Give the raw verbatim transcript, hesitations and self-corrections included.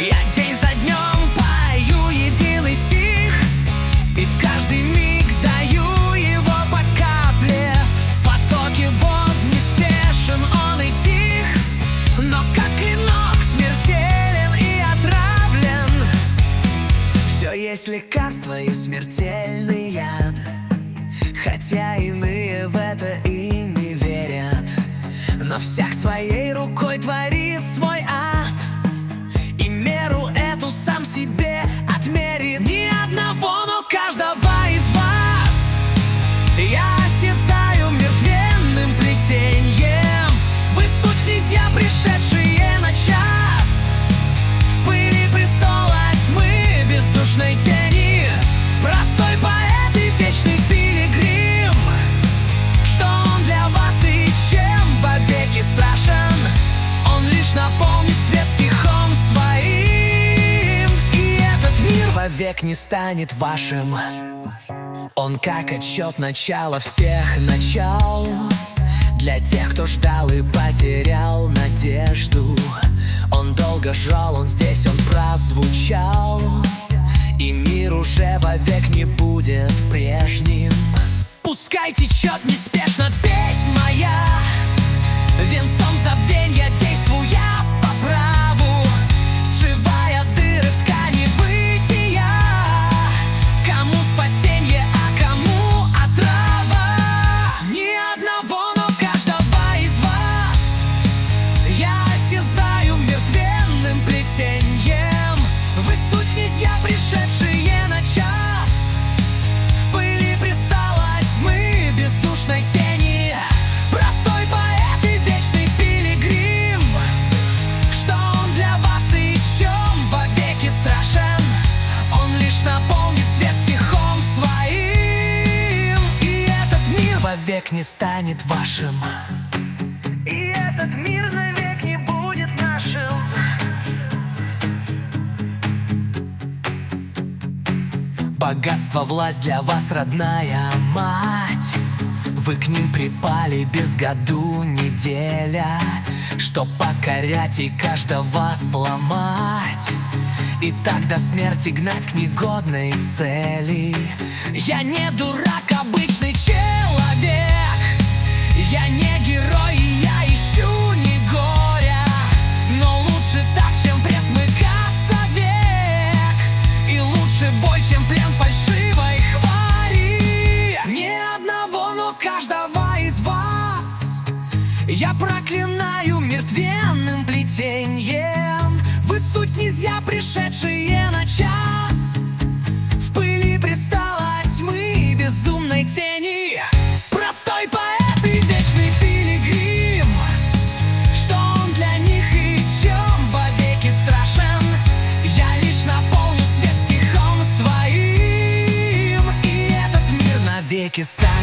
Я день за днем пою единый стих, и в каждый миг даю его по капле. В потоке вод неспешен он и тих, но как клинок смертелен и отравлен. Все есть лекарство и смертельный яд, хотя иные в это и не верят. Но всяк своей рукой творит свой ад, и меру эту сам себе отмерит. Ни одного, но каждого из вас я осязаю мертвенным плетеньем. Вы суть князья, пришедшие на час, в пыли престола тьмы бездушной тени. Простой поэт и вечный пилигрим, что он для вас и чем вовеки страшен. Он лишь наполнит свет стихом своим, и этот мир вовек не станет вашим. Он как отсчет начала всех начал, для тех, кто ждал и потерял надежду. Он долго жал, он здесь, он прозвучал, и мир уже вовек не будет прежним. Пускай течет неспешно песнь моя, венцом забвенья действуя по праву, сшивая дыры в ткани бытия. Кому спасенье, а кому отрава. Ни одного, но каждого из вас я осязаю мертвенным плетеньем. Вы суть князья, пришедшие на час, в пыли престола тьмы бездушной тени. Простой поэт и вечный пилигрим, что он для вас и чем вовеки страшен. Он лишь наполнит свет стихом своим, и этот мир вовек не станет вашим. И этот мир навек не будет нашим. Богатство, власть для вас родная мать, вы к ним припали без году неделя, чтоб покорять и каждого сломать, и так до смерти гнать к негодной цели. Я не дурак, обычный человек, я не герой, и я ищу не горя, но лучше так, чем пресмыкаться век, и лучше бой, чем плен фальшивой хвари. Ни одного, но каждого из вас я проклинаю мертвенным плетеньем. Вы суть князья, пришедшие на час, в пыли престола тьмы безумной тени. Простой поэт и вечный пилигрим, что он для них и чем вовеки страшен. Я лишь наполню свет стихом своим, и этот мир навеки станет